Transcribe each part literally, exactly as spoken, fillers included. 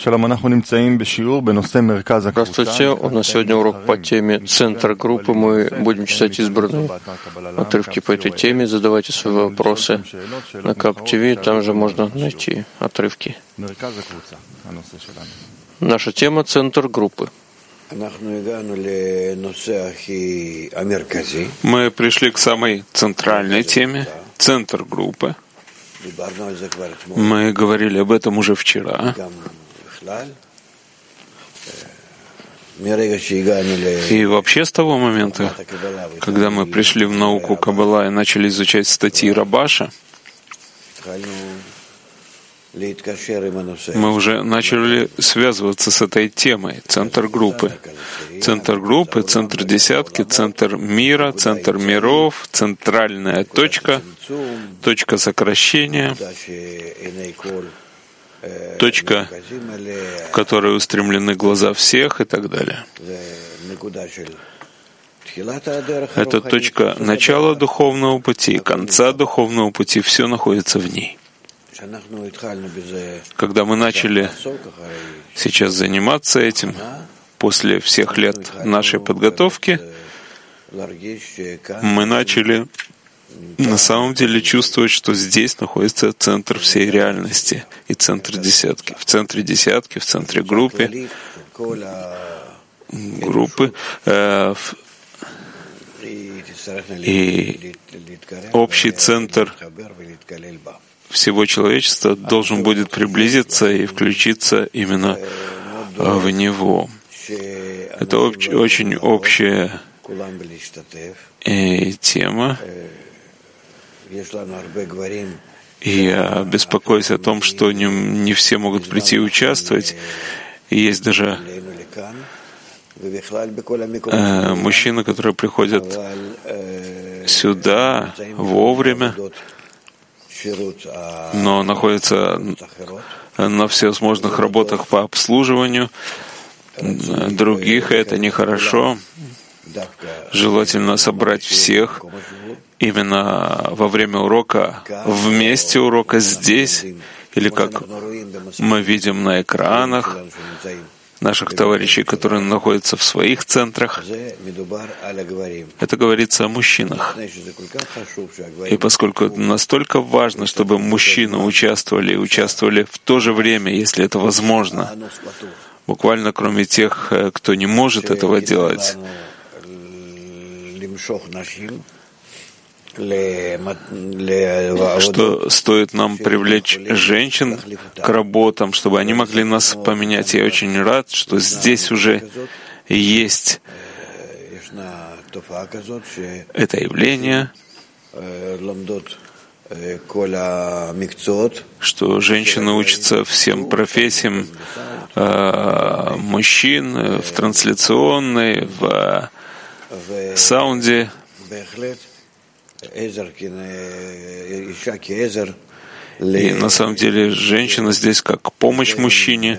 Здравствуйте, у нас сегодня урок по теме «Центр группы». Мы будем читать избранные отрывки по этой теме. Задавайте свои вопросы на КАП-ТВ, там же можно найти отрывки. Наша тема — «Центр группы». Мы пришли к самой центральной теме — центр группы. Мы говорили об этом уже вчера. И вообще с того момента, когда мы пришли в науку Каббала и начали изучать статьи Рабаша, мы уже начали связываться с этой темой. Центр группы. Центр группы, центр десятки, центр мира, центр миров, центральная точка, точка сокращения, точка, в которой устремлены глаза всех и так далее. Это точка начала духовного пути, конца духовного пути, все находится в ней. Когда мы начали сейчас заниматься этим, после всех лет нашей подготовки, мы начали на самом деле чувствовать, что здесь находится центр всей реальности и центр десятки. В центре десятки, в центре группы, группы э, и общий центр всего человечества должен будет приблизиться и включиться именно в него. Это об, очень общая и тема. И я беспокоюсь о том, что не, не все могут прийти и участвовать. И есть даже э, мужчины, которые приходят сюда вовремя, но находятся на всевозможных работах по обслуживанию других, и это нехорошо. Желательно собрать всех именно во время урока, в месте урока здесь, или как мы видим на экранах наших товарищей, которые находятся в своих центрах. Это говорится о мужчинах. И поскольку настолько важно, чтобы мужчины участвовали и участвовали в то же время, если это возможно, буквально кроме тех, кто не может этого делать, что стоит нам привлечь женщин к работам, чтобы они могли нас поменять. Я очень рад, что здесь уже есть это явление, что женщины учатся всем профессиям э, мужчин в трансляционной, в саунде. И на самом деле женщина здесь как помощь мужчине.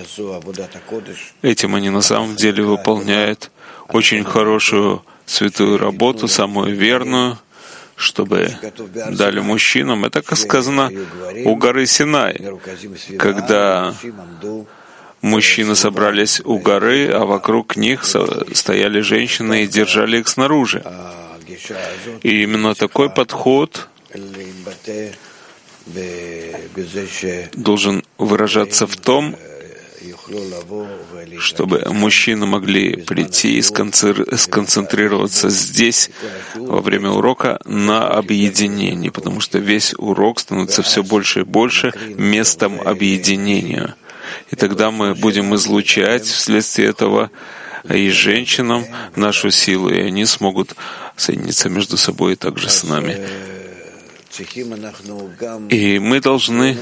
Этим они на самом деле выполняют очень хорошую святую работу, самую верную, чтобы дали мужчинам. Это, как сказано, у горы Синай, когда мужчины собрались у горы, а вокруг них стояли женщины и держали их снаружи. И именно такой подход должен выражаться в том, чтобы мужчины могли прийти и сконцентрироваться здесь во время урока на объединении, потому что весь урок становится все больше и больше местом объединения. И тогда мы будем излучать вследствие этого и женщинам нашу силу, и они смогут соединиться между собой и также с нами. И мы должны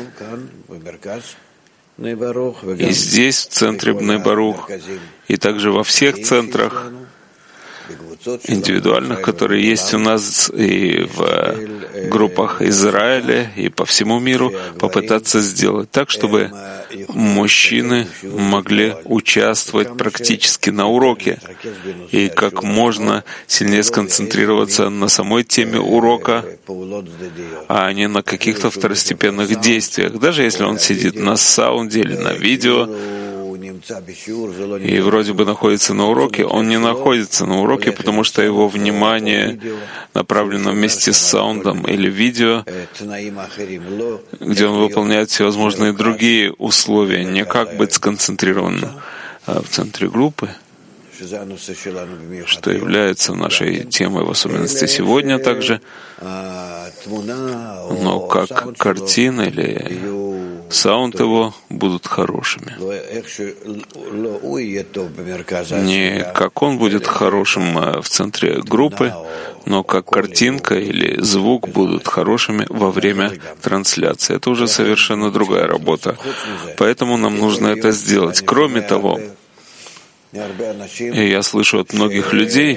и здесь, в центре Бней Барух, и также во всех центрах индивидуальных, которые есть у нас и в группах Израиля, и по всему миру, попытаться сделать так, чтобы мужчины могли участвовать практически на уроке и как можно сильнее сконцентрироваться на самой теме урока, а не на каких-то второстепенных действиях. Даже если он сидит на саунде или на видео, и вроде бы находится на уроке, он не находится на уроке, потому что его внимание направлено вместе с саундом или видео, где он выполняет всевозможные другие условия, не как быть сконцентрированным в центре группы, что является нашей темой, в особенности сегодня также, но как картина или саунд его будут хорошими. Не как он будет хорошим в центре группы, но как картинка или звук будут хорошими во время трансляции. Это уже совершенно другая работа. Поэтому нам нужно это сделать. Кроме того, и я слышу от многих людей,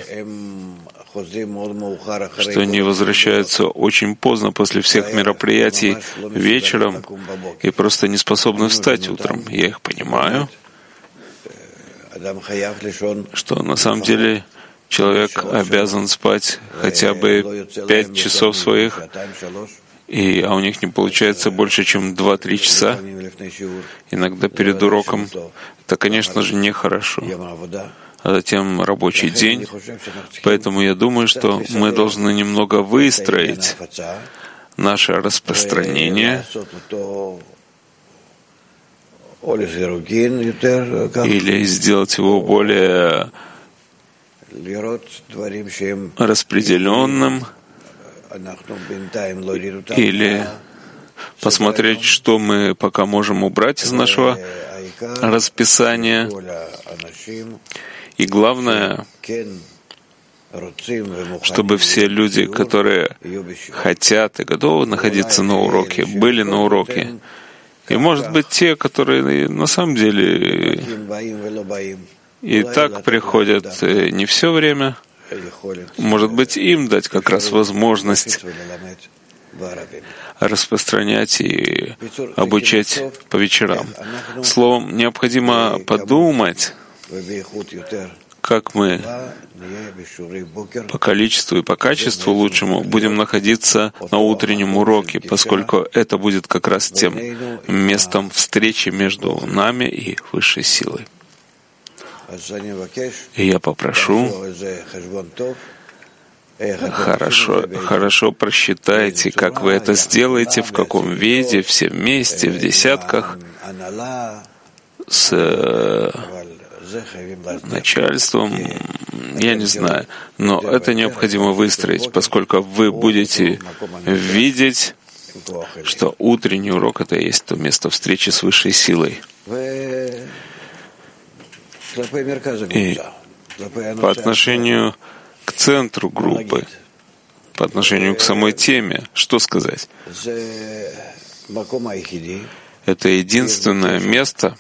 что они возвращаются очень поздно после всех мероприятий вечером и просто не способны встать утром. Я их понимаю, что на самом деле человек обязан спать хотя бы пять часов своих, и, а у них не получается больше, чем два-три часа, иногда перед уроком. Это, конечно же, нехорошо. А затем рабочий день. Поэтому я думаю, что мы должны немного выстроить наше распространение или сделать его более распределенным, или посмотреть, что мы пока можем убрать из нашего расписания. И главное, чтобы все люди, которые хотят и готовы находиться на уроке, были на уроке. И, может быть, те, которые на самом деле и так приходят не все время, может быть, им дать как раз возможность распространять и обучать по вечерам. Словом, необходимо подумать, как мы по количеству и по качеству лучшему будем находиться на утреннем уроке, поскольку это будет как раз тем местом встречи между нами и высшей силой. И я попрошу, хорошо, хорошо просчитайте, как вы это сделаете, в каком виде, все вместе, в десятках, с начальством, я не знаю, но это необходимо выстроить, поскольку вы будете видеть, что утренний урок — это и есть то место встречи с высшей силой. И по отношению к центру группы, по отношению к самой теме, что сказать? Это единственное место,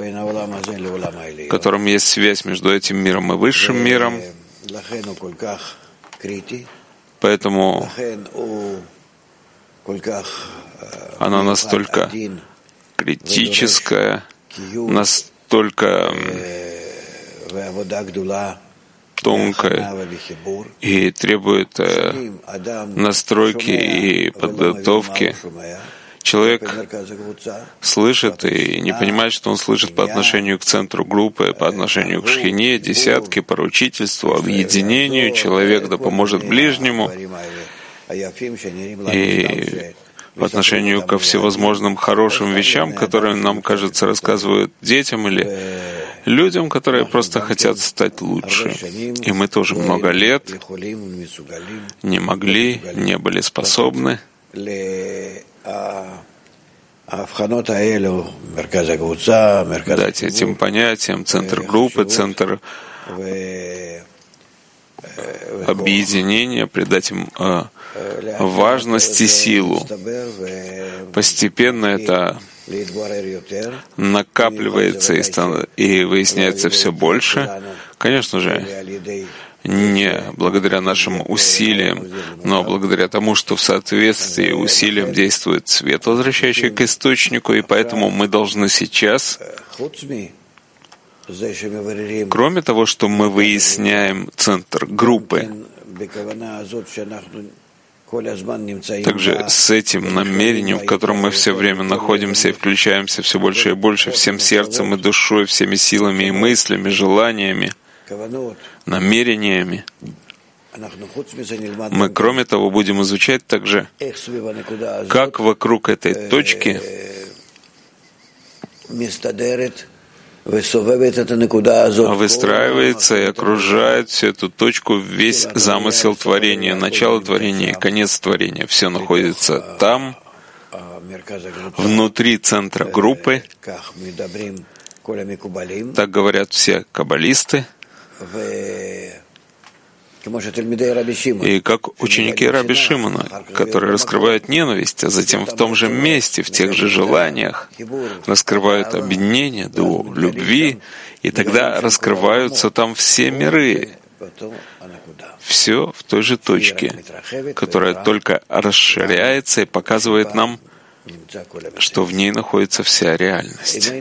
в котором есть связь между этим миром и высшим миром. Поэтому она настолько критическая, настолько тонкая и требует настройки и подготовки. Человек слышит и не понимает, что он слышит по отношению к центру группы, по отношению к шхине, десятке, поручительству, объединению. Человек да поможет ближнему. И по отношению ко всевозможным хорошим вещам, которые, нам кажется, рассказывают детям или людям, которые просто хотят стать лучше. И мы тоже много лет не могли, не были способны дать этим понятиям центр группы, центр объединения, придать им э, важность и силу. Постепенно это накапливается и, стан- и выясняется все больше. Конечно же, не благодаря нашим усилиям, но благодаря тому, что в соответствии усилиям действует свет, возвращающий к источнику, и поэтому мы должны сейчас, кроме того, что мы выясняем центр группы, также с этим намерением, в котором мы все время находимся и включаемся все больше и больше всем сердцем и душой, всеми силами и мыслями, желаниями, намерениями, мы, кроме того, будем изучать также, как вокруг этой точки выстраивается и окружает всю эту точку весь замысел творения, начало творения и конец творения. Все находится там, внутри центра группы. Так говорят все каббалисты. И как ученики Раби Шимона, которые раскрывают ненависть, а затем в том же месте, в тех же желаниях, раскрывают объединение до любви, и тогда раскрываются там все миры. Все в той же точке, которая только расширяется и показывает нам, что в ней находится вся реальность.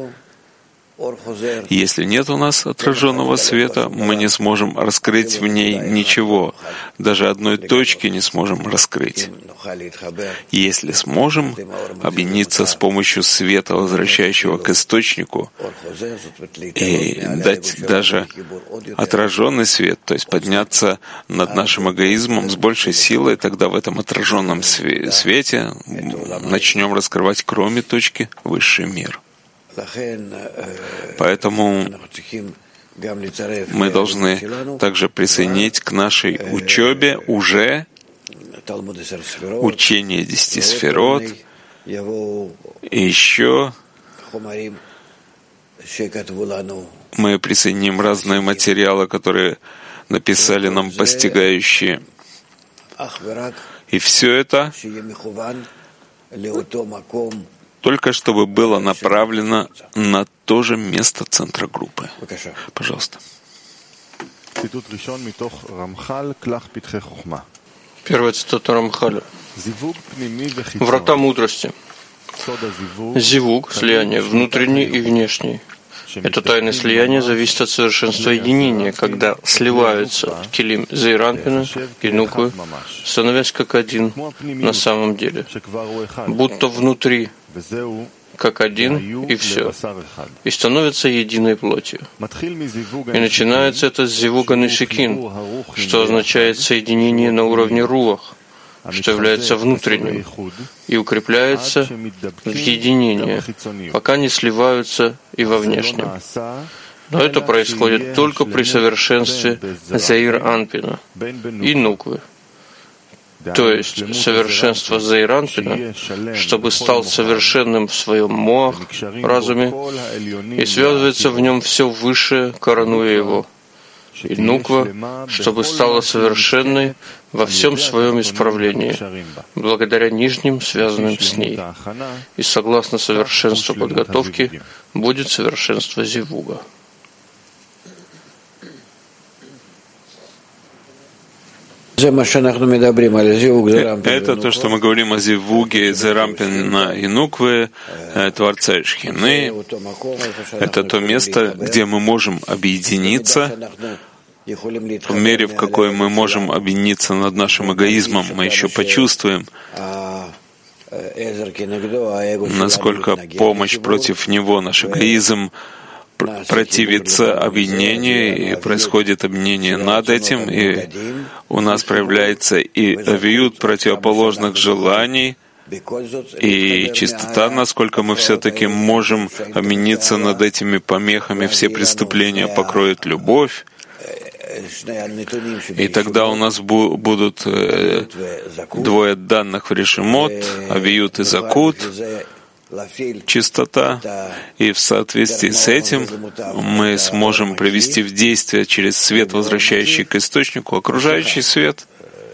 Если нет у нас отраженного света, мы не сможем раскрыть в ней ничего, даже одной точки не сможем раскрыть. Если сможем объединиться с помощью света, возвращающего к источнику, и дать даже отраженный свет, то есть подняться над нашим эгоизмом с большей силой, тогда в этом отраженном свете начнем раскрывать, кроме точки, высший мир. Поэтому мы должны также присоединить к нашей учебе уже учение десяти сферот, и еще мы присоединим разные материалы, которые написали нам постигающие. И все это только чтобы было направлено на то же место центра группы. Пожалуйста. Первая цитата Рамхаля. Врата мудрости. Зивуг, слияние внутренний и внешний. Это тайное слияние зависит от совершенства единения, когда сливаются Келим Зеир Анпина и Нуквы, становясь как один на самом деле, будто внутри, как один, и все, и становится единой плотью. И начинается это с зивуга нишикин, что означает соединение на уровне руах, что является внутренним, и укрепляется в единении, пока не сливаются и во внешнем. Но это происходит только при совершенстве Зеир Анпина и Нуквы. То есть совершенство Зеир Анпина, чтобы стал совершенным в своем моах, разуме, и связывается в нем все высшее, коронуя его. И Нуква, чтобы стала совершенной во всем своем исправлении, благодаря нижним, связанным с ней. И согласно совершенству подготовки будет совершенство Зивуга. Это то, что мы говорим о Зивуге, Зерампина и Нуквы, Творца и Шхины. Это то место, где мы можем объединиться. В мере, в какой мы можем объединиться над нашим эгоизмом, мы еще почувствуем, насколько помощь против него, наш эгоизм, противится объединению, и происходит объединение над этим, и у нас проявляется и авиют противоположных желаний, и чистота, насколько мы все-таки можем объединиться над этими помехами, все преступления покроет любовь, и тогда у нас бу- будут э, двое данных в Решимот, авиют и закут, чистота, и в соответствии с этим мы сможем привести в действие через свет, возвращающий к источнику, окружающий свет,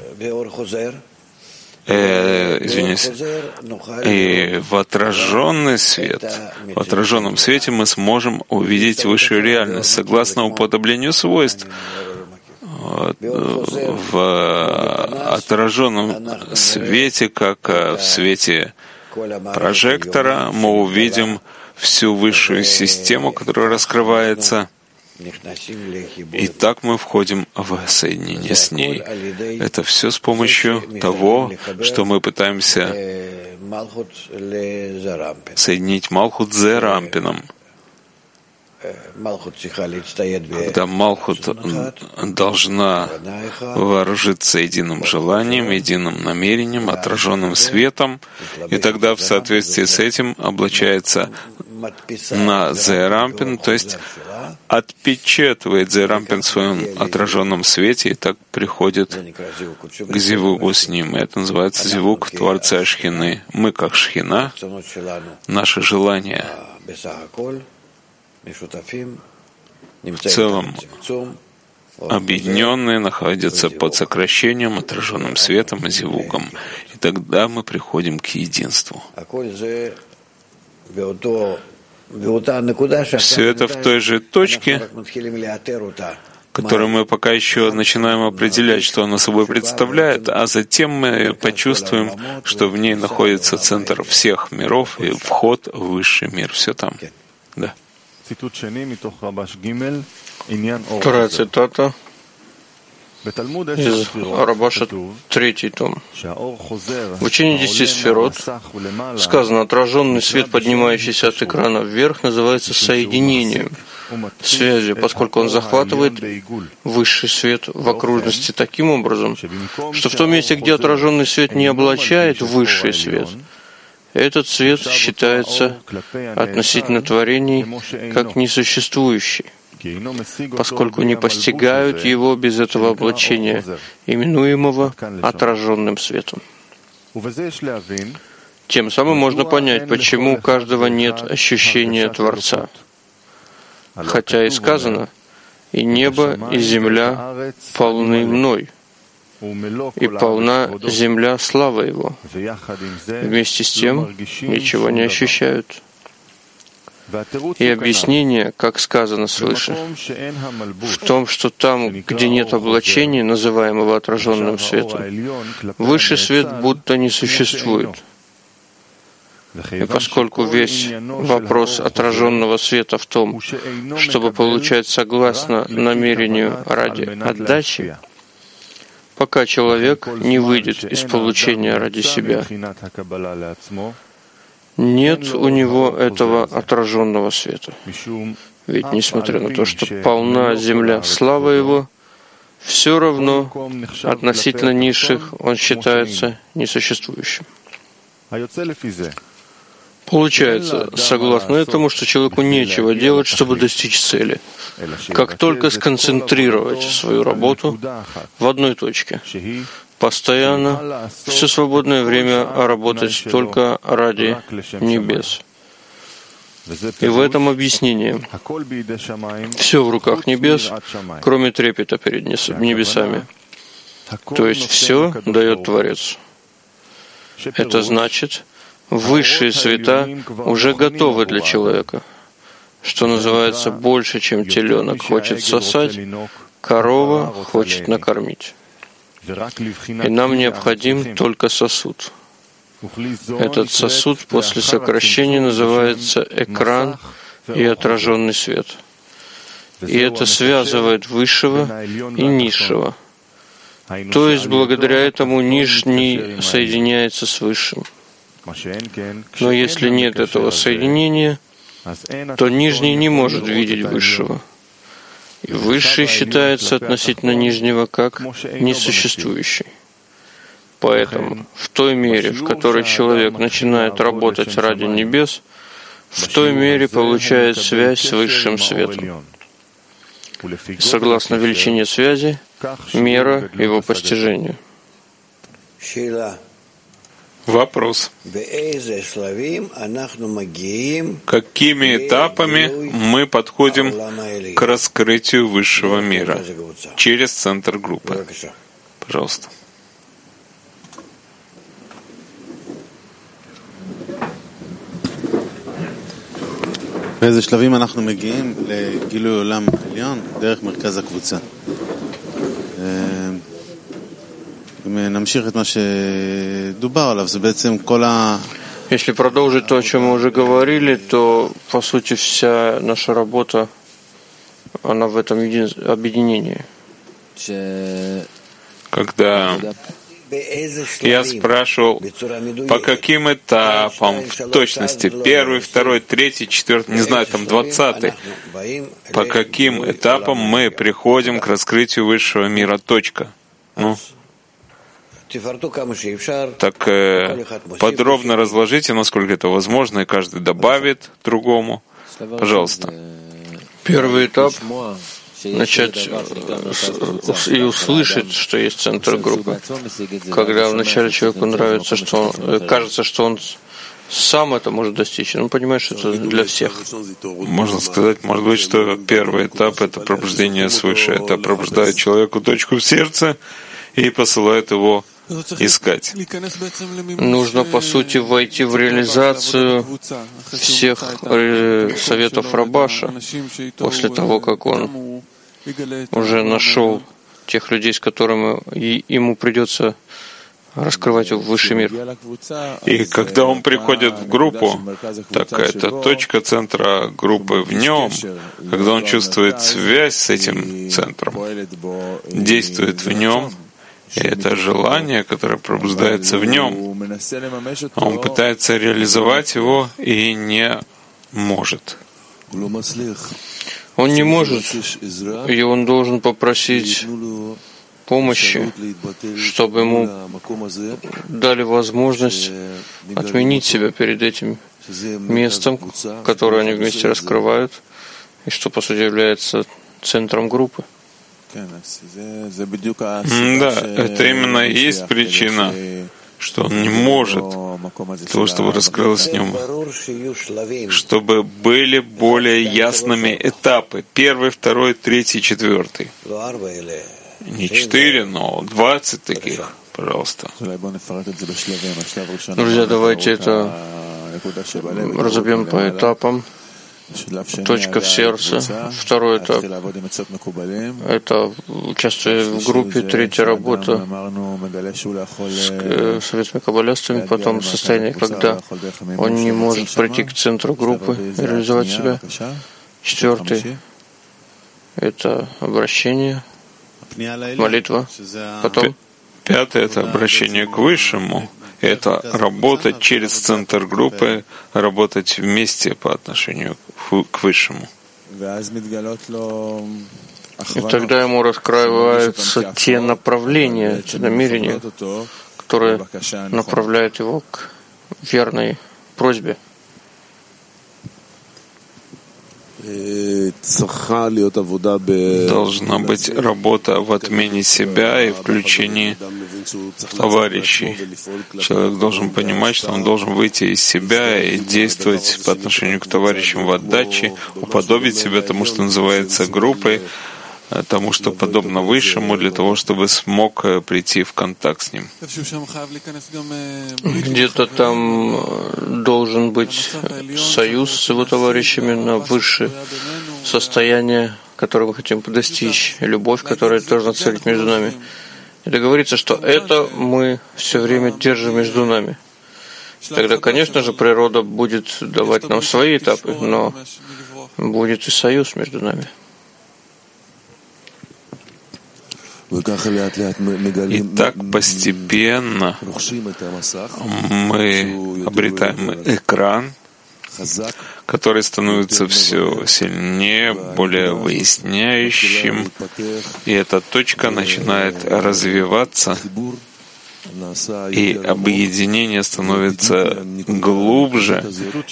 э, извиняюсь, и в отраженный свет, в отраженном свете мы сможем увидеть высшую реальность, согласно уподоблению свойств. в отраженном свете, как в свете прожектора, мы увидим всю высшую систему, которая раскрывается, и так мы входим в соединение с ней. Это все с помощью того, что мы пытаемся соединить Малхут с Зерампином. Когда Малхут должна вооружиться единым желанием, единым намерением, отраженным светом, и тогда в соответствии с этим облачается на Зерампин, то есть отпечатывает Зерампин в своем отраженном свете, и так приходит к зивугу с ним. И это называется зивуг Творца Шхины. Мы, как Шхина, наши желания в целом объединенные находятся под сокращением, отраженным светом и зивугом. И тогда мы приходим к единству. Все это в той же точке, которую мы пока еще начинаем определять, что она собой представляет, а затем мы почувствуем, что в ней находится центр всех миров и вход в высший мир. Все там. Да. Вторая цитата из Рабаша, третий том. В учении десяти сферот сказано, отраженный свет, поднимающийся от экрана вверх, называется соединением, связью, поскольку он захватывает высший свет в окружности таким образом, что в том месте, где отраженный свет не облачает высший свет, этот свет считается относительно творений как несуществующий, поскольку не постигают его без этого облачения, именуемого отраженным светом. Тем самым можно понять, почему у каждого нет ощущения Творца. Хотя и сказано, «И небо, и земля полны мной, и полна земля слава Его». Вместе с тем ничего не ощущают. И объяснение, как сказано свыше, в том, что там, где нет облачения, называемого отраженным светом, высший свет будто не существует. И поскольку весь вопрос отраженного света в том, чтобы получать согласно намерению ради отдачи, пока человек не выйдет из получения ради себя, нет у него этого отраженного света. Ведь, несмотря на то, что полна земля слава Его, все равно относительно низших он считается несуществующим. Получается, согласно этому, что человеку нечего делать, чтобы достичь цели, как только сконцентрировать свою работу в одной точке, постоянно, все свободное время работать только ради небес. И в этом объяснении все в руках небес, кроме трепета перед небесами. То есть все дает Творец. Это значит, высшие света уже готовы для человека, что называется, больше, чем теленок хочет сосать, корова хочет накормить. И нам необходим только сосуд. Этот сосуд после сокращения называется экран и отраженный свет. И это связывает высшего и низшего. То есть благодаря этому нижний соединяется с высшим. Но если нет этого соединения, то нижний не может видеть высшего. И высший считается относительно нижнего как несуществующий. Поэтому в той мере, в которой человек начинает работать ради небес, в той мере получает связь с высшим светом. Согласно величине связи, мера его постижению. Вопрос. Какими этапами мы подходим к раскрытию высшего мира? Через центр группы. Пожалуйста. באיזה שלבים אנחנו מגיעים לגילוי עולם עליון דרך מרכז הקבוצה. Если продолжить то, о чем мы уже говорили, то, по сути, вся наша работа, она в этом един... объединении. Когда я спрашивал, по каким этапам, в точности, первый, второй, третий, четвертый, не знаю, там двадцатый, по каким этапам мы приходим к раскрытию высшего мира, точка. Ну, так э, подробно разложите, насколько это возможно, и каждый добавит другому. Пожалуйста. Первый этап — начать и услышать, что есть центр группы. Когда вначале человеку нравится, что он, кажется, что он сам это может достичь, он понимает, что это для всех. Можно сказать, может быть, что первый этап — это пробуждение свыше. Это пробуждает человеку точку в сердце и посылает его искать. Нужно, по сути, войти в реализацию всех советов Рабаша после того, как он уже нашел тех людей, с которыми ему придется раскрывать высший мир. И когда он приходит в группу, так это точка центра группы в нем, когда он чувствует связь с этим центром, действует в нем, и это желание, которое пробуждается в нем, он пытается реализовать его и не может. Он не может, и он должен попросить помощи, чтобы ему дали возможность отменить себя перед этим местом, которое они вместе раскрывают, и что, по сути, является центром группы. Да, это именно и есть причина, что он не может, для того, чтобы раскрылось в нем, чтобы были более ясными этапы. Первый, второй, третий, четвертый. Не четыре, но двадцать таких, пожалуйста. Друзья, давайте это разобьем по этапам. Точка в сердце. Второй этап — это участие в группе. Третья работа с советскими каббалистами. Потом состояние, когда он не может прийти к центру группы и реализовать себя. Четвертый — это обращение, молитва. Потом пятое — это обращение к Высшему. Это работать через центр группы, работать вместе по отношению к Высшему. И тогда ему раскрываются те направления, те намерения, которые направляют его к верной просьбе. Должна быть работа в отмене себя и включении товарищей. Человек должен понимать, что он должен выйти из себя и действовать по отношению к товарищам в отдаче, уподобить себя тому, что называется группой, тому, что подобно Высшему, для того, чтобы смог прийти в контакт с ним. Где-то там должен быть союз с его товарищами на высшее состояние, которое мы хотим достичь, любовь, которая должна царить между нами. И договориться, что это мы все время держим между нами. Тогда, конечно же, природа будет давать нам свои этапы, но будет и союз между нами. И так постепенно мы обретаем экран, который становится все сильнее, более выясняющим, и эта точка начинает развиваться, и объединение становится глубже.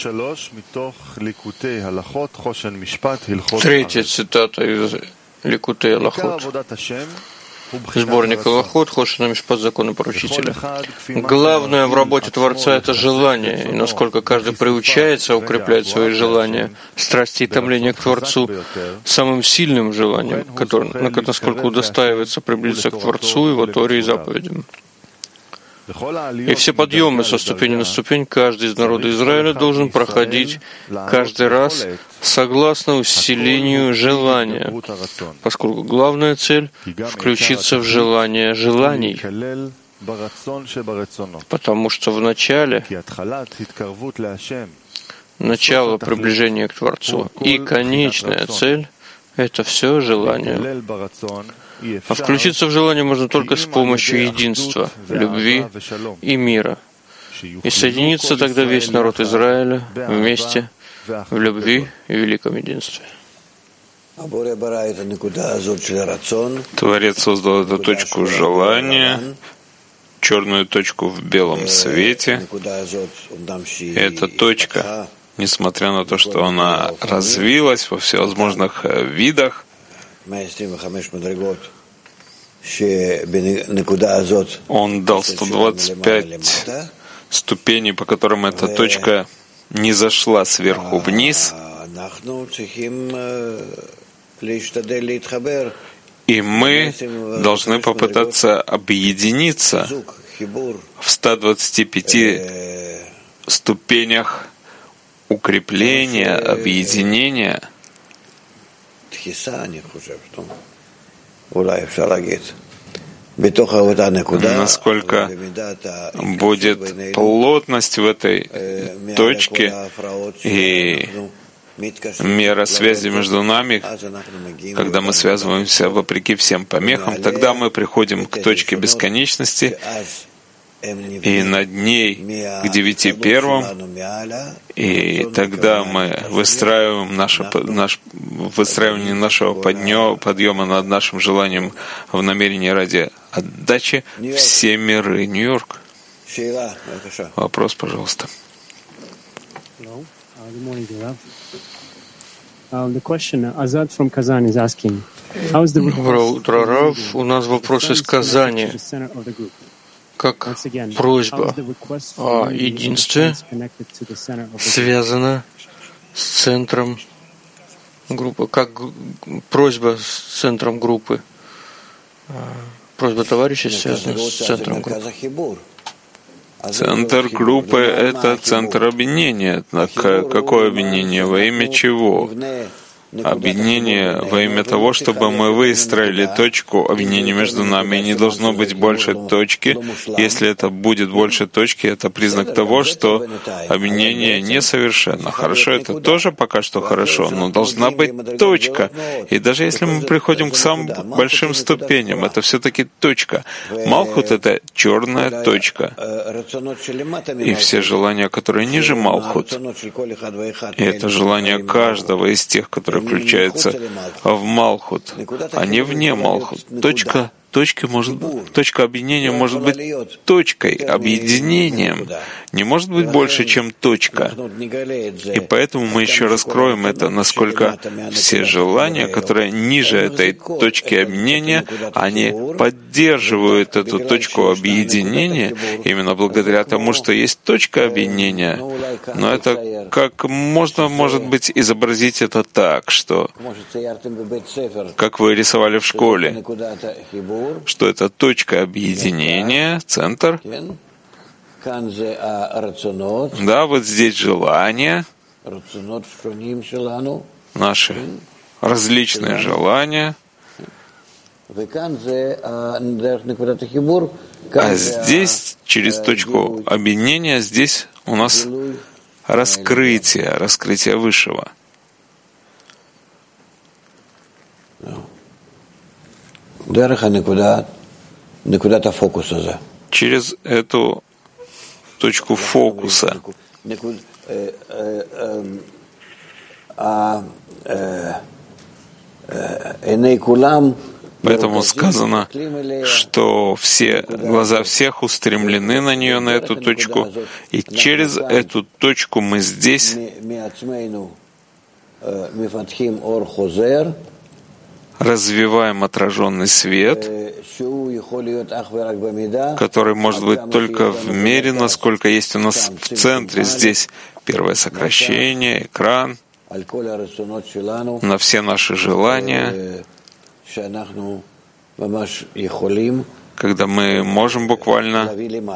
Третья цитата из Ликутей Алахот. Сборник Алахот, Хошен Мишпат, законы поручителя. Главное в работе Творца — это желание, и насколько каждый приучается укреплять свои желания, страсти и томления к Творцу самым сильным желанием, которым, насколько удостаивается приблизиться к Творцу, Его Торе и заповедям. И все подъемы со ступени на ступень каждый из народа Израиля должен проходить каждый раз согласно усилению желания, поскольку главная цель — включиться в желание желаний. Потому что в начале начало приближения к Творцу и конечная цель — это все желание. А включиться в желание можно только с помощью единства, любви и мира. И соединится тогда весь народ Израиля вместе в любви и великом единстве. Творец создал эту точку желания, черную точку в белом свете. Эта точка, несмотря на то, что она развилась во всевозможных видах, он дал сто двадцать пять ступеней, по которым эта точка не зашла сверху вниз, и мы должны попытаться объединиться в ста двадцати пяти ступенях укрепления, объединения, насколько будет плотность в этой точке и мера связи между нами, когда мы связываемся вопреки всем помехам, тогда мы приходим к точке бесконечности, и над ней к девяти первым, и тогда мы выстраиваем наше, наш, выстраивание нашего подъема, подъема над нашим желанием в намерении ради отдачи все миры. Нью-Йорк. Вопрос, пожалуйста. Доброе утро, Рав. У нас вопрос из Казани. Как просьба о единстве связана с центром группы, как просьба с центром группы, просьба товарища связана с центром группы. Центр группы — это центр объединения. Какое объединение? Во имя чего? Объединение во имя того, чтобы мы выстроили точку объединения между нами. И не должно быть больше точки. Если это будет больше точки, это признак того, что объединение несовершенно. Хорошо, это тоже пока что хорошо, но должна быть точка. И даже если мы приходим к самым большим ступеням, это все-таки точка. Малхут — это черная точка. И все желания, которые ниже Малхут, и это желание каждого из тех, которые включается в Малхут, а не вне Малхут. Точка, точка, может, точка объединения может быть точкой, объединением. Не может быть больше, чем точка. И поэтому мы еще раскроем это, насколько все желания, которые ниже этой точки объединения, они поддерживают эту точку объединения именно благодаря тому, что есть точка объединения. Но это как можно, может быть, изобразить это так, что, как вы рисовали в школе, что это точка объединения, центр. Да, вот здесь желания, наши различные желания. А здесь, через точку объединения, здесь у нас раскрытие, раскрытие Высшего. Через эту точку фокуса. Поэтому сказано, что все глаза всех устремлены на нее, на эту точку, и через эту точку мы здесь развиваем отраженный свет, который может быть только в мере, насколько есть у нас в центре. Здесь первое сокращение, экран на все наши желания, когда мы можем буквально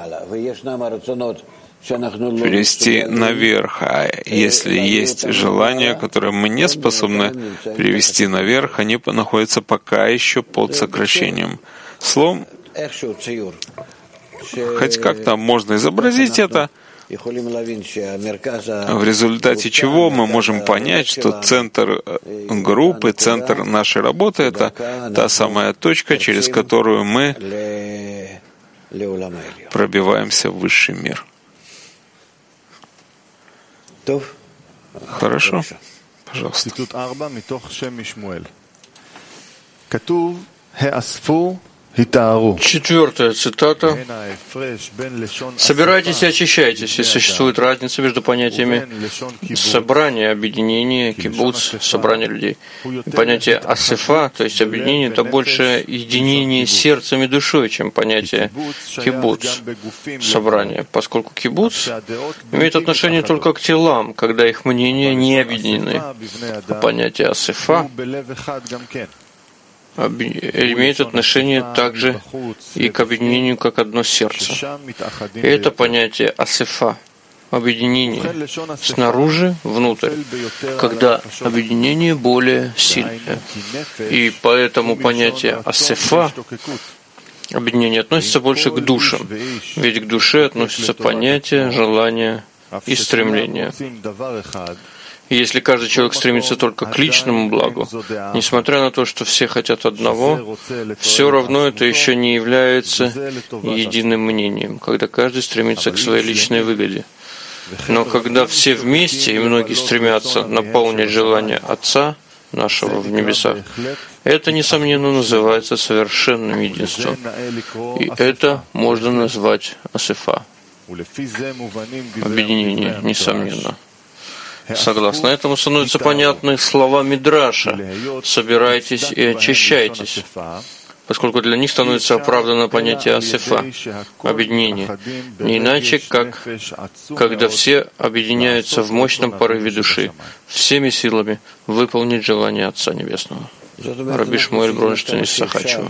перевести наверх. А если есть желания, которые мы не способны перевести наверх, они находятся пока еще под сокращением. Словом, хоть как-то можно изобразить это, в результате чего мы можем понять, что центр группы, центр нашей работы — это та самая точка, через которую мы пробиваемся в высший мир. Хорошо? Пожалуйста. Четвертая цитата. «Собирайтесь и очищайтесь, и существует разница между понятиями собрания, объединения, кибуц, собрания людей. И понятие асефа, то есть объединение, это больше единение сердцем и душой, чем понятие кибуц, собрание, поскольку кибуц имеет отношение только к телам, когда их мнения не объединены. А понятие асефа имеет отношение также и к объединению как одно сердце. И это понятие асефа, объединение, снаружи внутрь, когда объединение более сильное. И поэтому понятие асефа, объединение, относится больше к душам, ведь к душе относятся понятия, желания и стремления. И если каждый человек стремится только к личному благу, несмотря на то, что все хотят одного, все равно это еще не является единым мнением, когда каждый стремится к своей личной выгоде. Но когда все вместе, и многие стремятся наполнить желание Отца нашего в небесах, это, несомненно, называется совершенным единством. И это можно назвать асефа, объединение, несомненно. Согласно этому становятся понятны слова Мидраша «собирайтесь и очищайтесь», поскольку для них становится оправдано понятие асефа, объединение, не иначе, как когда все объединяются в мощном порыве души, всеми силами выполнить желание Отца Небесного. Раби Шмуэль Бронштейн из Сахачева.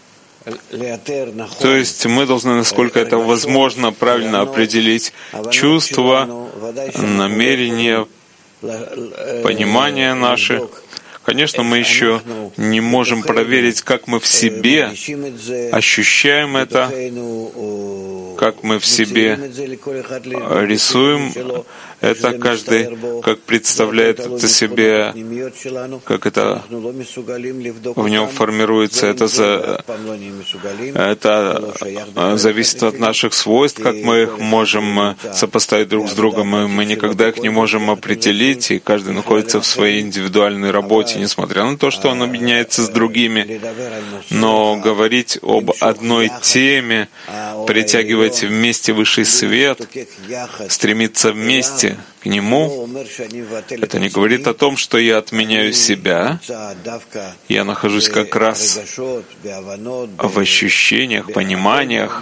То есть мы должны, насколько это возможно, правильно определить чувства, намерения, понимание наше. Конечно, мы еще не можем проверить, как мы в себе ощущаем это, как мы в себе рисуем это, каждый как представляет это себе, как это в нем формируется. Это, за, это зависит от наших свойств, как мы их можем сопоставить друг с другом. И мы никогда их не можем определить, и каждый находится в своей индивидуальной работе, несмотря на то, что он объединяется с другими. Но говорить об одной теме, притягивать вместе высший свет, стремиться вместе к Нему, это не говорит о том, что я отменяю себя, я нахожусь как раз в ощущениях, пониманиях.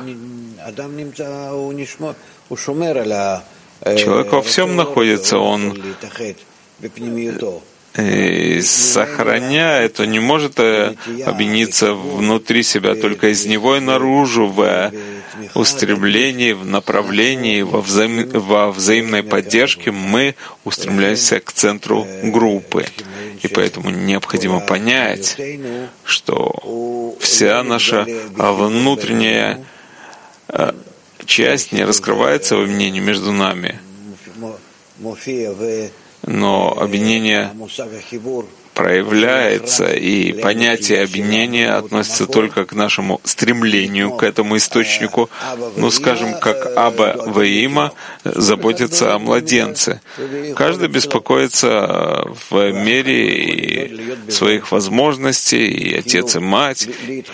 Человек во всем находится, он и сохраняет, он не может объединиться внутри себя, только из него и наружу, в устремлении, в направлении, во, взаим... во взаимной поддержке мы устремляемся к центру группы. И поэтому необходимо понять, что вся наша внутренняя часть не раскрывается в объединении между нами, но объединение проявляется, и понятие объединения относится только к нашему стремлению, к этому источнику, ну, скажем, как Аба Ваима заботится о младенце. Каждый беспокоится в мере своих возможностей, и отец, и мать,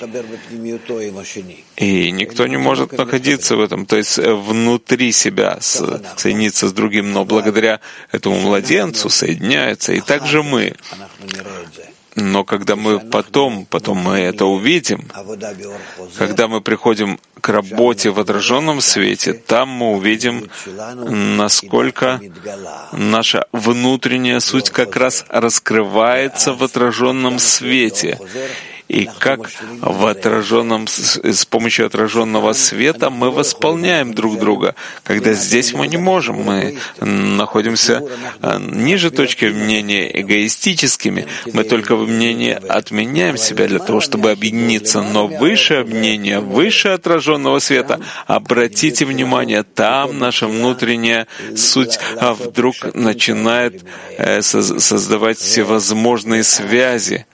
и никто не может находиться в этом, то есть внутри себя соединиться с другим, но благодаря этому младенцу соединяются, и также мы. Но когда мы потом, потом мы это увидим, когда мы приходим к работе в отраженном свете, там мы увидим, насколько наша внутренняя суть как раз раскрывается в отраженном свете. и как в отраженном, с помощью отраженного света мы восполняем друг друга. Когда здесь мы не можем, мы находимся ниже точки мнения эгоистическими, мы только в мнении отменяем себя для того, чтобы объединиться, но выше мнения, выше отраженного света, обратите внимание, там наша внутренняя суть а вдруг начинает э, создавать всевозможные связи.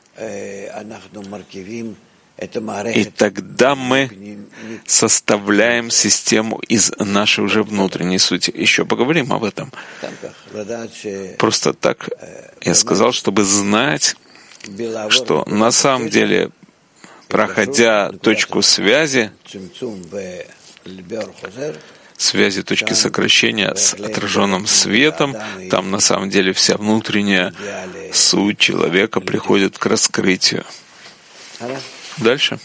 И тогда мы составляем систему из нашей уже внутренней сути. Еще поговорим об этом. Просто так я сказал, чтобы знать, что на самом деле, проходя точку связи, связи точки сокращения с отраженным светом, там на самом деле вся внутренняя суть человека приходит к раскрытию. Дальше.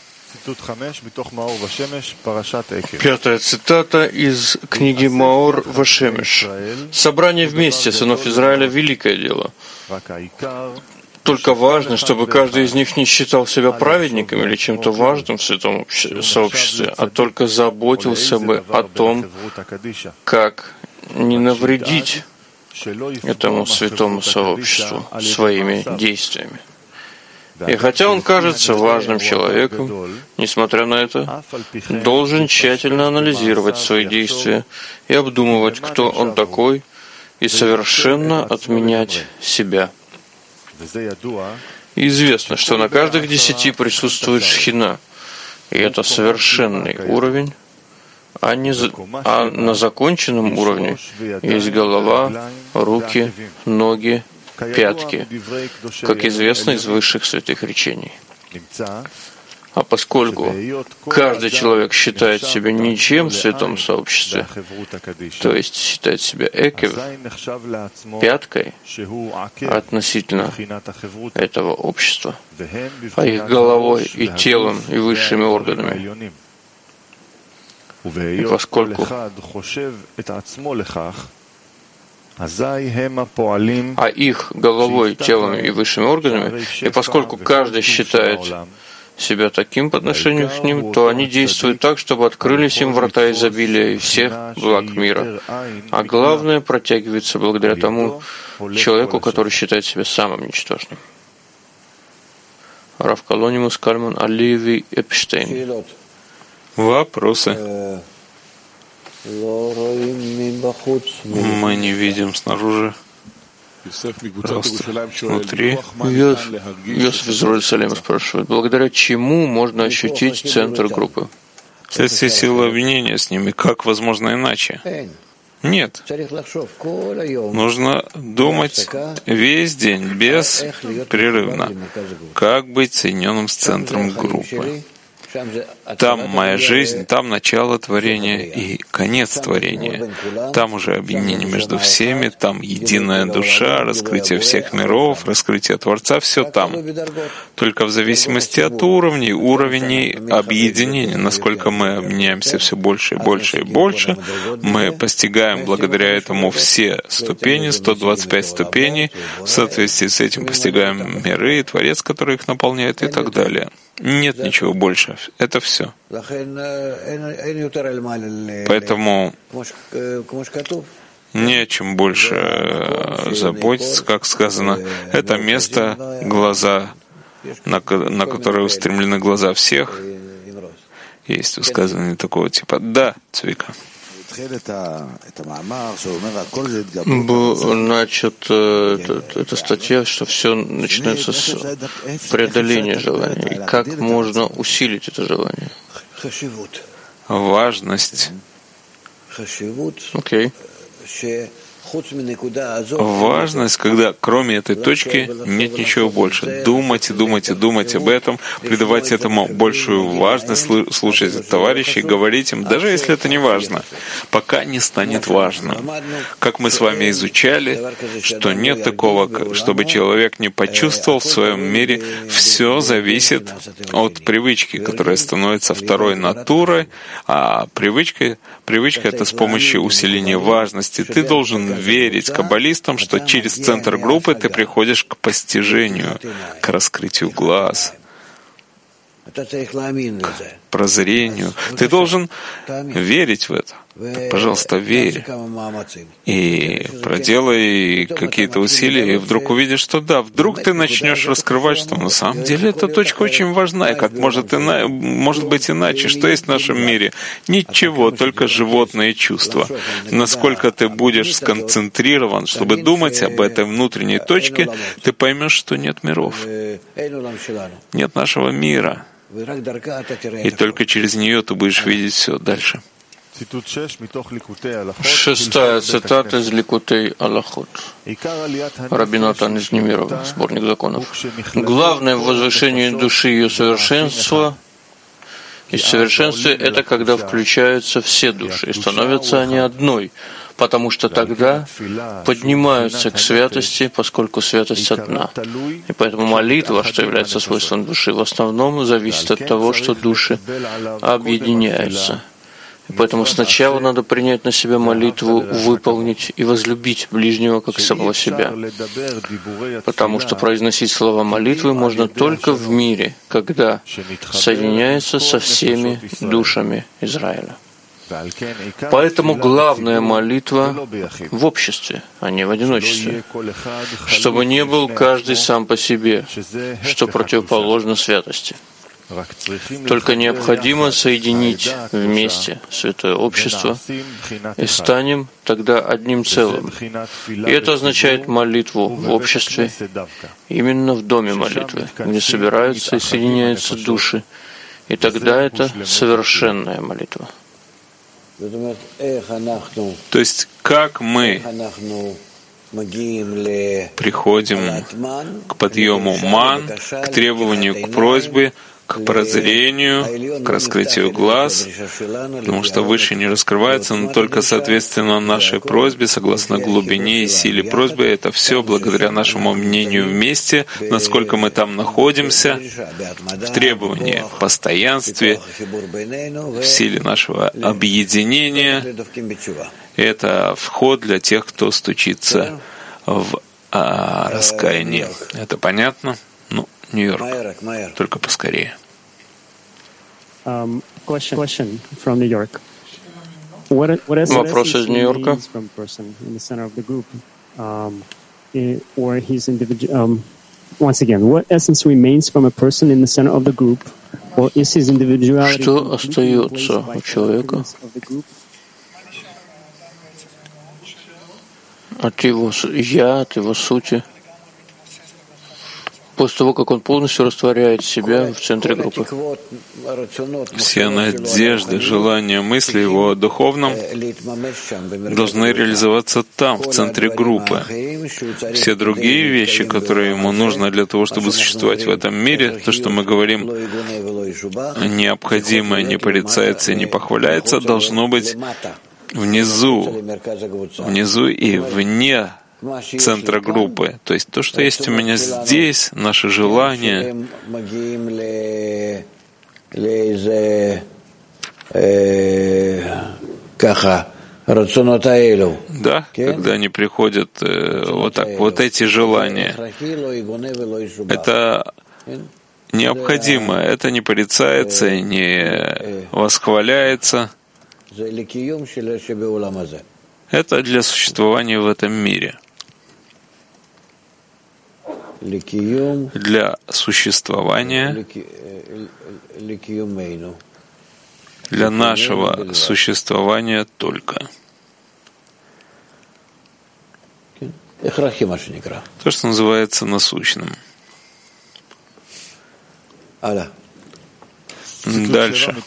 Пятая цитата из книги Маор Вашемеш. «Собрание вместе сынов Израиля — великое дело. Только важно, чтобы каждый из них не считал себя праведником или чем-то важным в святом сообществе, а только заботился бы о том, как не навредить этому святому сообществу своими действиями. И хотя он кажется важным человеком, несмотря на это, должен тщательно анализировать свои действия и обдумывать, кто он такой, и совершенно отменять себя». Известно, что на каждых десяти присутствует шхина, и это совершенный уровень, а, не за... а на законченном уровне есть голова, руки, ноги, пятки, как известно из высших святых речений. А поскольку каждый человек считает себя ничем в святом сообществе, то есть считает себя экев, пяткой относительно этого общества, а их головой и телом и высшими органами, и поскольку а их головой, телом и высшими органами, и поскольку каждый считает себя таким по отношению к ним, то они действуют так, чтобы открылись им врата изобилия и всех благ мира. А главное, протягивается благодаря тому человеку, который считает себя самым ничтожным. Рав Колонимус Кальман Оливий Эпштейн. Вопросы? Мы не видим снаружи. Просто внутри. Йосиф из Иерусалима спрашивает, благодаря чему можно ощутить центр группы? Вследствие силы объединения с ними. Как возможно иначе? Нет. Нужно думать весь день, беспрерывно. Как быть соединенным с центром группы? Там моя жизнь, там начало творения и конец творения. Там уже объединение между всеми, там единая душа, раскрытие всех миров, раскрытие Творца, все там. Только в зависимости от уровней, уровней объединения, насколько мы объединяемся все больше и больше и больше, мы постигаем благодаря этому все ступени, сто двадцать пять ступеней, в соответствии с этим постигаем миры, Творец, который их наполняет и так далее. Нет ничего больше. Это все. Поэтому не о чем больше заботиться, как сказано. Это место, глаза, на, на которое устремлены глаза всех. Есть высказывание такого типа. Да, Цвика. Был начат э, эта статья, что все начинается с преодоления желания. И как можно усилить это желание? Важность. Окей. Okay. Важность, когда кроме этой точки нет ничего больше. Думать и думать и думать об этом, придавать этому большую важность, слушать товарищей, говорить им, даже если это не важно, пока не станет важным. Как мы с вами изучали, что нет такого, чтобы человек не почувствовал в своем мире, все зависит от привычки, которая становится второй натурой, а привычка, привычка — это с помощью усиления важности. Ты должен верить каббалистам, что через центр группы ты приходишь к постижению, к раскрытию глаз. прозрению. Ты должен верить в это. Так, пожалуйста, верь. И проделай какие-то усилия, и вдруг увидишь, что да, вдруг ты начнешь раскрывать, что на самом деле эта точка очень важна, и как может, ина... может быть иначе. Что есть в нашем мире? Ничего, только животные чувства. Насколько ты будешь сконцентрирован, чтобы думать об этой внутренней точке, ты поймешь, что нет миров. Нет нашего мира. И только через нее ты будешь видеть все дальше. Шестая цитата из Ликутей Алахот. Раби Натан из Немирова, сборник законов. Главное в возвышении души ее совершенства и совершенстве — это когда включаются все души, и становятся они одной, потому что тогда поднимаются к святости, поскольку святость одна. И поэтому молитва, что является свойством души, в основном зависит от того, что души объединяются. И поэтому сначала надо принять на себя молитву, выполнить и возлюбить ближнего как самого себя. Потому что произносить слова молитвы можно только в мире, когда соединяется со всеми душами Израиля. Поэтому главная молитва в обществе, а не в одиночестве, чтобы не был каждый сам по себе, что противоположно святости. Только необходимо соединить вместе святое общество и станем тогда одним целым. И это означает молитву в обществе, именно в доме молитвы, где собираются и соединяются души. И тогда это совершенная молитва. То есть, как мы приходим к подъему ман, к требованию, к просьбе, к прозрению, к раскрытию глаз, потому что выше не раскрывается, но только соответственно нашей просьбе, согласно глубине и силе просьбы. Это все благодаря нашему мнению вместе, насколько мы там находимся, в требовании, в постоянстве, в силе нашего объединения. Это вход для тех, кто стучится в а, раскаяние. Это понятно? Ну, Нью-Йорк. Только поскорее. Um, question, question from New York. What, what Вопрос из Нью-Йорка. Um, or his individual, um, once again, what essence remains from a person in the center of the group, or is his individuality? Что остается у человека от его я, от его сути, после того, как он полностью растворяет себя в центре группы? Все надежды, желания, мысли его о духовном должны реализоваться там, в центре группы. Все другие вещи, которые ему нужно для того, чтобы существовать в этом мире, то, что мы говорим, необходимое не порицается и не похваляется, должно быть внизу, внизу и вне центра группы. То есть то, что есть у меня здесь, наше желание, да, когда они приходят э, вот так, вот эти желания, это необходимо, это не порицается и не восхваляется. Это для существования в этом мире. Для существования, для нашего существования только. То, что называется насущным. Дальше.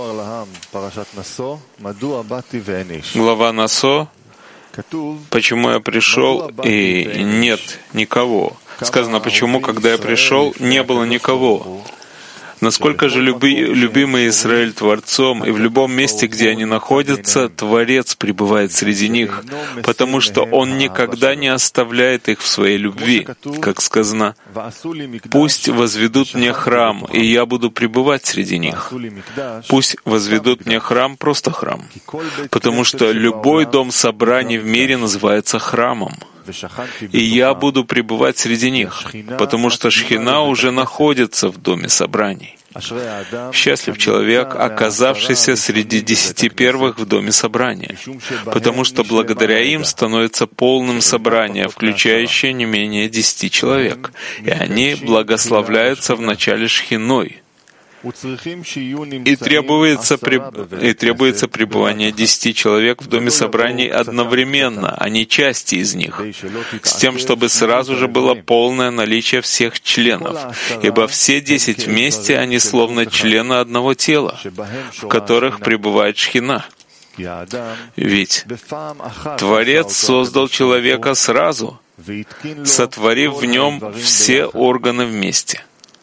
Глава Насо. Почему я пришел и нет никого? Сказано, почему, когда я пришел, не было никого. Насколько же люби, любимый Израиль Творцом, и в любом месте, где они находятся, Творец пребывает среди них, потому что Он никогда не оставляет их в своей любви, как сказано, «Пусть возведут мне храм, и я буду пребывать среди них». Пусть возведут мне храм, просто храм, потому что любой дом собраний в мире называется храмом. И я буду пребывать среди них, потому что Шхина уже находится в доме собраний. Счастлив человек, оказавшийся среди десяти первых в доме собрания, потому что благодаря им становится полным собрание, включающее не менее десяти человек, и они благословляются вначале шхиной. И требуется, и требуется пребывание десяти человек в доме собраний одновременно, а не части из них, с тем, чтобы сразу же было полное наличие всех членов, ибо все десять вместе, они словно члены одного тела, в которых пребывает шхина. Ведь Творец создал человека сразу, сотворив в нем все органы вместе.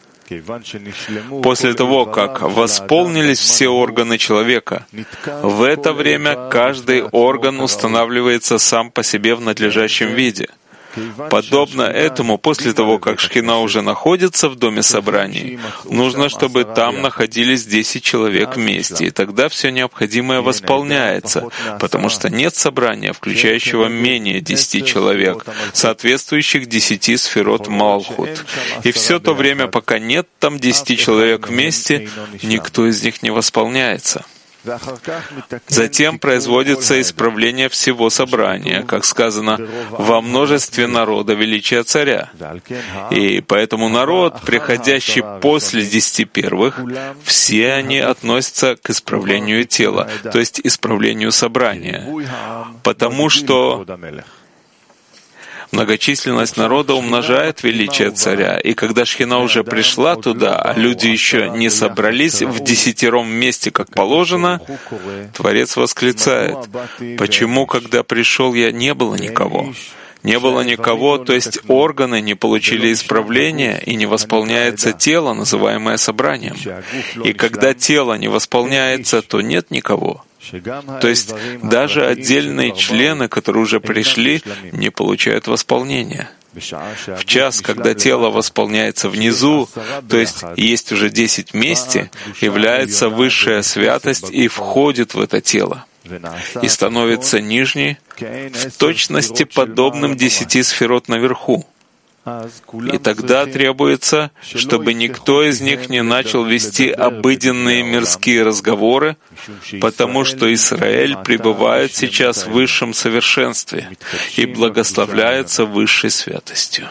После того, как восполнились все органы человека, в это время каждый орган устанавливается сам по себе в надлежащем виде. Подобно этому, после того, как шхина уже находится в доме собраний, нужно, чтобы там находились десять человек вместе, и тогда все необходимое восполняется, потому что нет собрания, включающего менее десяти человек, соответствующих десяти сферот Малхут. И все то время, пока нет там десяти человек вместе, никто из них не восполняется. Затем производится исправление всего собрания, как сказано, во множестве народа величия царя. И поэтому народ, приходящий после десяти первых, все они относятся к исправлению тела, то есть исправлению собрания, потому что многочисленность народа умножает величие царя, и когда шхина уже пришла туда, а люди еще не собрались в десятером месте, как положено, Творец восклицает: «Почему, когда пришел я, не было никого?» Не было никого, то есть органы не получили исправления, и не восполняется тело, называемое собранием. И когда тело не восполняется, то нет никого. То есть даже отдельные члены, которые уже пришли, не получают восполнения. В час, когда тело восполняется внизу, то есть есть уже десять вместе, является высшая святость и входит в это тело. И становится нижней, в точности подобным десяти сферот наверху. И тогда требуется, чтобы никто из них не начал вести обыденные мирские разговоры, потому что Израиль пребывает сейчас в высшем совершенстве и благословляется высшей святостью.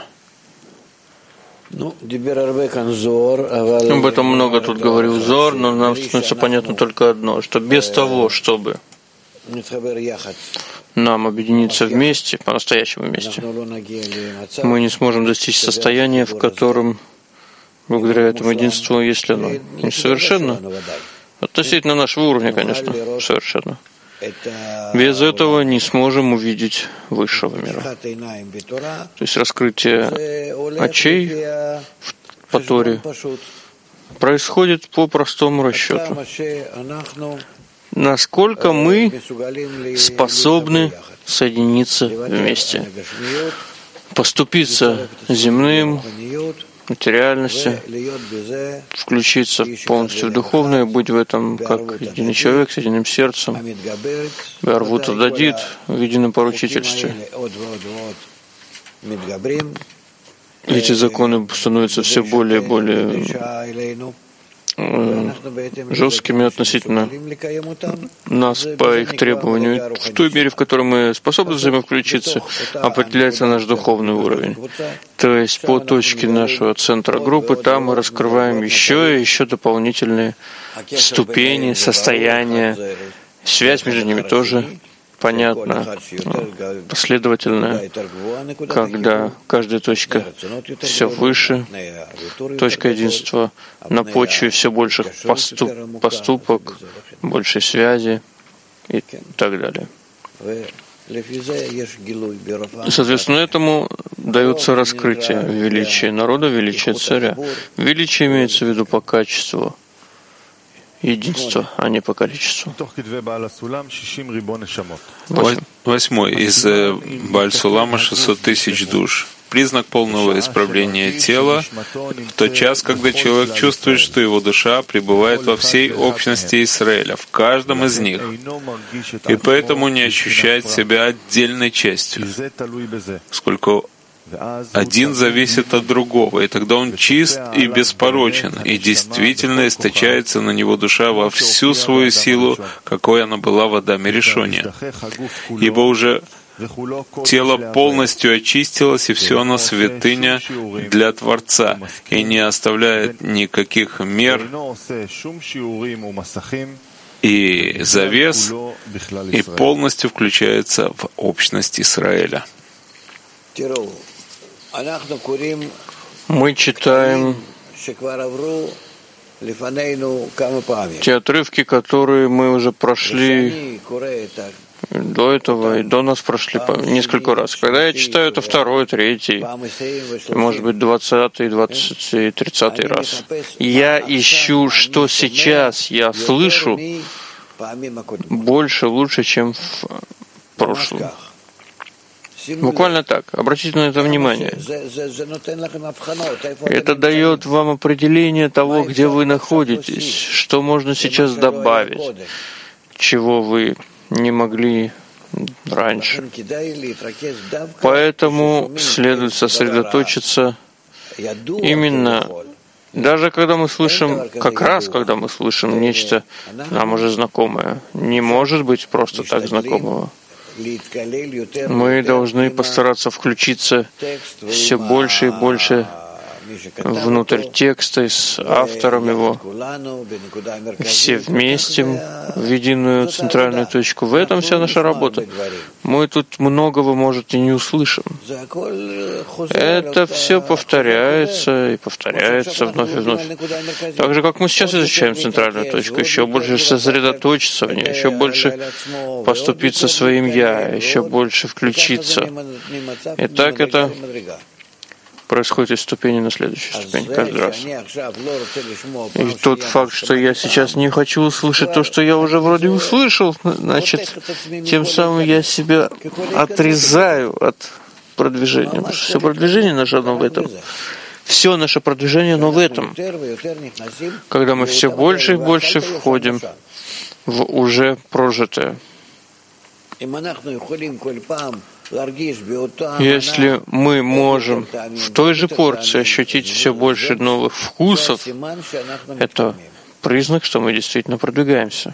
Об этом много тут говорил Зор, но нам становится понятно только одно, что без того, чтобы нам объединиться вместе, по-настоящему вместе, мы не сможем достичь состояния, в котором, благодаря этому единству, если оно несовершенно, относительно нашего уровня, конечно, совершенно, без этого не сможем увидеть высшего мира. То есть раскрытие очей по Торе происходит по простому расчету. Насколько мы способны соединиться вместе, поступиться земным, материальностью, включиться полностью в духовное, быть в этом как единый человек с единым сердцем, Арвута Дадит в едином поручительстве. Эти законы становятся все более и более жесткими относительно нас по их требованию. В той мере, в которой мы способны взаимовключиться, определяется наш духовный уровень. То есть по точке нашего центра группы там мы раскрываем еще и еще дополнительные ступени, состояния. Связь между ними тоже понятно, последовательная, когда каждая точка все выше, точка единства на почве все больших поступ, поступок, большей связи и так далее. Соответственно, этому дается раскрытие величия народа, величия царя. Величие имеется в виду по качеству единство, а не по количеству. Восьмой из Бааль-Сулама шестьсот тысяч душ. Признак полного исправления тела в тот час, когда человек чувствует, что его душа пребывает во всей общности Израиля, в каждом из них, и поэтому не ощущает себя отдельной частью, поскольку один зависит от другого, и тогда он чист и беспорочен, и действительно источается на него душа во всю свою силу, какой она была в Адаме Ришоне. Ибо уже тело полностью очистилось, и все оно святыня для Творца, и не оставляет никаких мер и завес, и полностью включается в общность Израиля. Мы читаем те отрывки, которые мы уже прошли до этого и до нас прошли несколько раз. Когда я читаю это второй, третий, может быть, двадцатый, двадцатый, тридцатый раз, я ищу, что сейчас я слышу, больше, лучше, чем в прошлом. Буквально так. Обратите на это внимание. Это дает вам определение того, где вы находитесь, что можно сейчас добавить, чего вы не могли раньше. Поэтому следует сосредоточиться именно, даже когда мы слышим, как раз когда мы слышим нечто нам уже знакомое, не может быть просто так знакомого. Мы должны постараться включиться все больше и больше внутрь текста и с автором его, все вместе в единую центральную точку. В этом вся наша работа. Мы тут многого, может, и не услышим. Это все повторяется и повторяется вновь и вновь. Так же, как мы сейчас изучаем центральную точку, еще больше сосредоточиться в ней, еще больше поступиться своим «я», еще больше включиться. И так это происходит из ступени на следующую ступень каждый раз. И тот факт, что я сейчас не хочу услышать то, что я уже вроде услышал, значит, тем самым я себя отрезаю от продвижения. Потому что все продвижение наше оно в этом. Все наше продвижение, оно в этом. Когда мы все больше и больше входим в уже прожитое. Если мы можем в той же порции ощутить все больше новых вкусов, это признак, что мы действительно продвигаемся.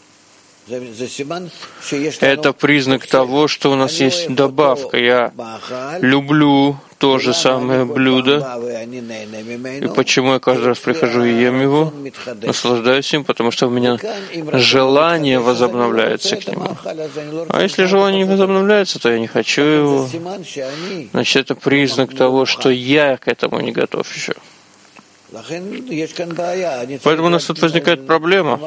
Это признак того, что у нас есть добавка. Я люблю то же самое блюдо, и почему я каждый раз прихожу и ем его, наслаждаюсь им, потому что у меня желание возобновляется к нему. А если желание не возобновляется, то я не хочу его. Значит, это признак того, что я к этому не готов еще. Поэтому у нас тут возникает проблема.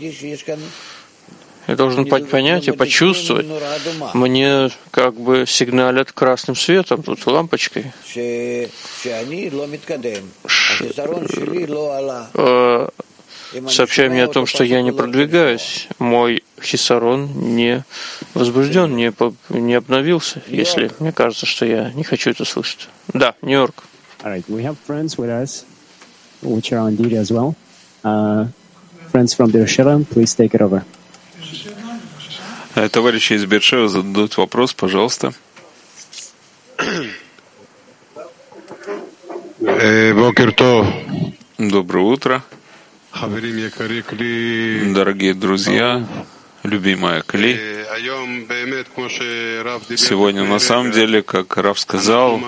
Я должен понять и почувствовать. Мне как бы сигналят красным светом, тут лампочкой. Сообщая мне о том, что я не продвигаюсь. Мой хисарон не возбужден, не, не обновился, если мне кажется, что я не хочу это слышать. Да, Нью-Йорк. Товарищи из Бершева зададут вопрос, пожалуйста. Доброе утро. Дорогие друзья, любимая Кли. Сегодня, на самом деле, как Рав сказал,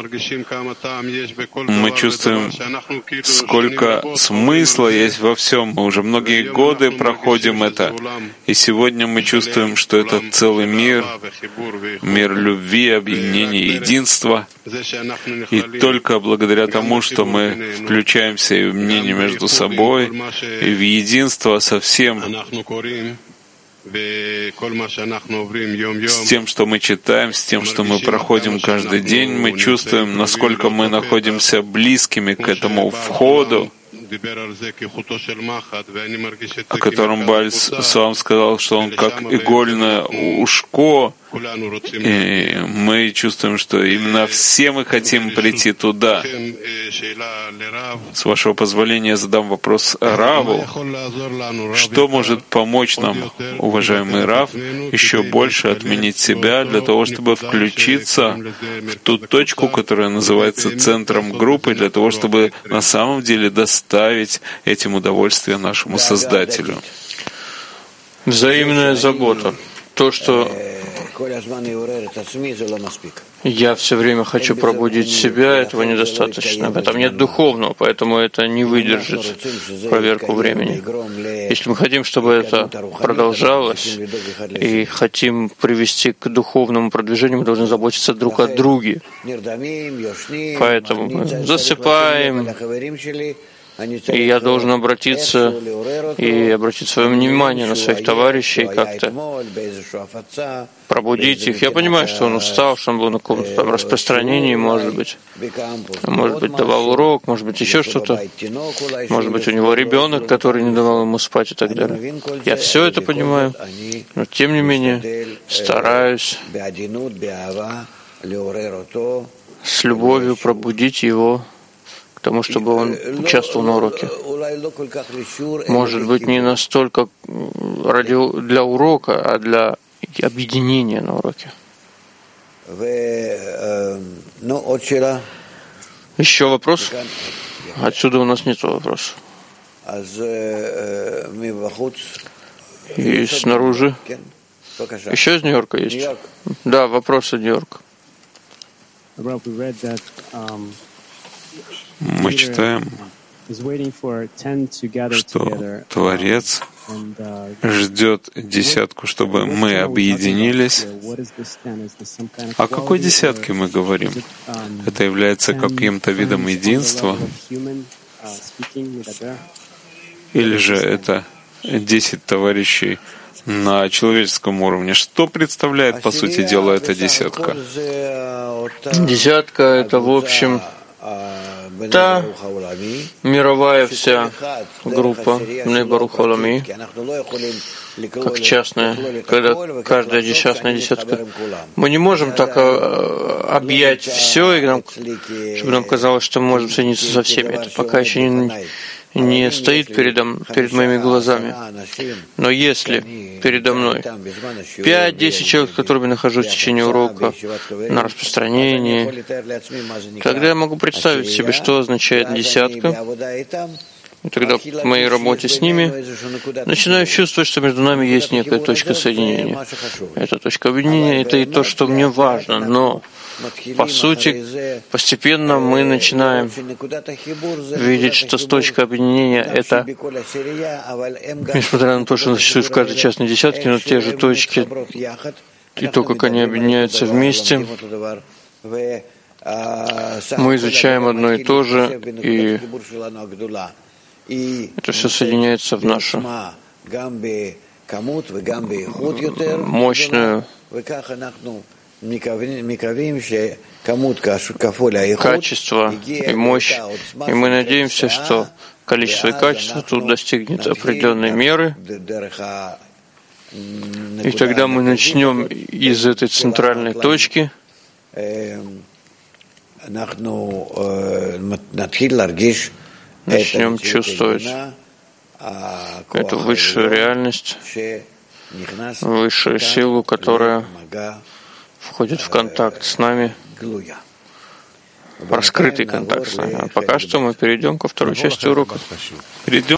мы чувствуем, сколько смысла есть во всем. Мы уже многие годы проходим это. И сегодня мы чувствуем, что это целый мир, мир любви, объединения, единства. И только благодаря тому, что мы включаемся и в мнение между собой, и в единство со всем, с тем, что мы читаем, с тем, что мы проходим каждый день, мы чувствуем, насколько мы находимся близкими к этому входу, о котором Бааль Суам сказал, что он как игольное ушко, И мы чувствуем, что именно все мы хотим прийти туда. С вашего позволения, я задам вопрос Раву. Что может помочь нам, уважаемый Рав, еще больше отменить себя для того, чтобы включиться в ту точку, которая называется центром группы, для того, чтобы на самом деле доставить этим удовольствие нашему Создателю? Взаимная забота. То, что я все время хочу пробудить себя, этого недостаточно. В этом нет духовного, поэтому это не выдержит проверку времени. Если мы хотим, чтобы это продолжалось, и хотим привести к духовному продвижению, мы должны заботиться друг о друге. Поэтому мы засыпаем, и я должен обратиться и обратить свое внимание на своих товарищей, как-то пробудить их. Я понимаю, что он устал, что он был на каком-то там распространении, может быть. Может быть, давал урок, может быть, еще что-то. Может быть, у него ребенок, который не давал ему спать и так далее. Я все это понимаю, но тем не менее стараюсь с любовью пробудить его, к тому, чтобы он участвовал на уроке. Может быть, не настолько ради, для урока, а для объединения на уроке. Еще вопрос? Отсюда у нас нет вопроса. И снаружи? Еще из Нью-Йорка есть? Да, вопросы Нью-Йорка. Мы читаем, что Творец ждет десятку, чтобы мы объединились. О какой десятке мы говорим? Это является каким-то видом единства? Или же это десять товарищей на человеческом уровне? Что представляет, по сути дела, эта десятка? Десятка — это, в общем, та мировая вся группа Бней Барух Олами, как частная, когда каждая частная десятка. Мы не можем так объять все, и нам, чтобы нам казалось, что мы можем соединиться со всеми. Это пока еще не, не стоит передо, перед моими глазами. Но если передо мной пять-десять человек, с которыми нахожусь в течение урока на распространении, тогда я могу представить себе, что означает десятка. И тогда в моей работе с ними начинаю чувствовать, что между нами есть некая точка соединения. Эта точка объединения — это и то, что мне важно, но по сути, постепенно мы начинаем видеть, что с точкой объединения — это, несмотря на то, что существует в каждой частной десятке, но те же точки, и то, как они объединяются вместе, мы изучаем одно и то же, и это все соединяется в нашу мощную качество и мощь. И мы надеемся, что количество и качество тут достигнет определенной меры. И тогда мы начнем из этой центральной точки начнем чувствовать эту высшую реальность, высшую силу, которая входит в контакт с нами, раскрытый контакт с нами. А пока что мы перейдем ко второй части урока. Перейдем